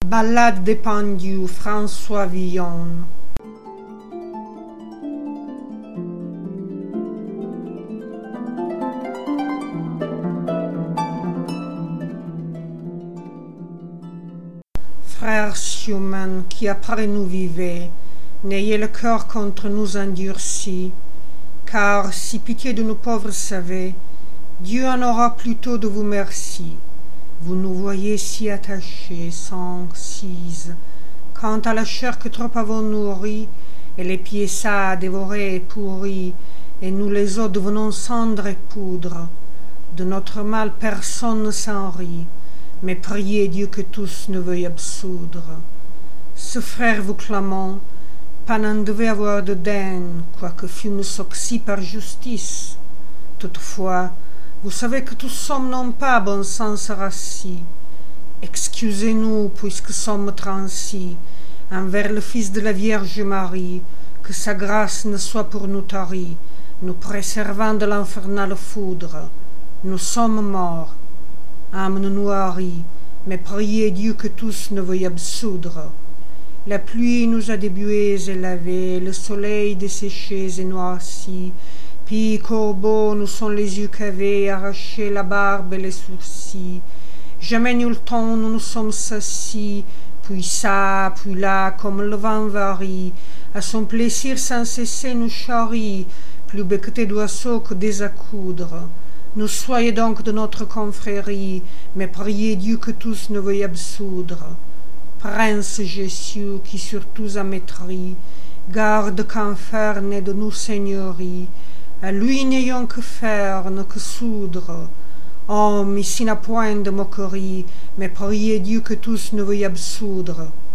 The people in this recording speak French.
Ballade des pendus, François Villon. Frères humains qui après nous vivez, n'ayez le cœur contre nous endurci, car si pitié de nos pauvres savez, Dieu en aura plutôt de vous merci. Vous nous voyez si attachés, sans cise, quant à la chair que trop avons nourrie, et les pieds ça dévorés et pourris, et nous les os devenons cendre et poudre. De notre mal personne ne s'en rit, mais priez Dieu que tous ne veuillent absoudre. Ce frère vous clamant, pas n'en devait avoir de daine, quoique fûmes soxis par justice. Toutefois, vous savez que tous sommes non pas bon sens rassis. Excusez-nous, puisque sommes transis, envers le Fils de la Vierge Marie, que sa grâce ne soit pour nous tarie, nous préservant de l'infernale foudre. Nous sommes morts, âme noirrie, mais priez Dieu que tous ne veuillent absoudre. La pluie nous a débués et lavés, le soleil desséchés et noircis, puis corbeaux nous sont les yeux cavés, arrachés la barbe et les sourcils. Jamais nul temps nous nous sommes assis, puis ça, puis là, comme le vent varie, à son plaisir sans cesser nous charrie, plus becquetés d'oiseaux que des accoudres. Nous soyez donc de notre confrérie, mais priez Dieu que tous ne veuillent absoudre. Prince Jésus, qui sur tous a maîtrise, garde qu'enfer n'est de nous seigneurie, à lui n'ayons que faire, ne que soudre. Homme, ici n'a point de moquerie, mais priez Dieu que tous ne veuillent absoudre.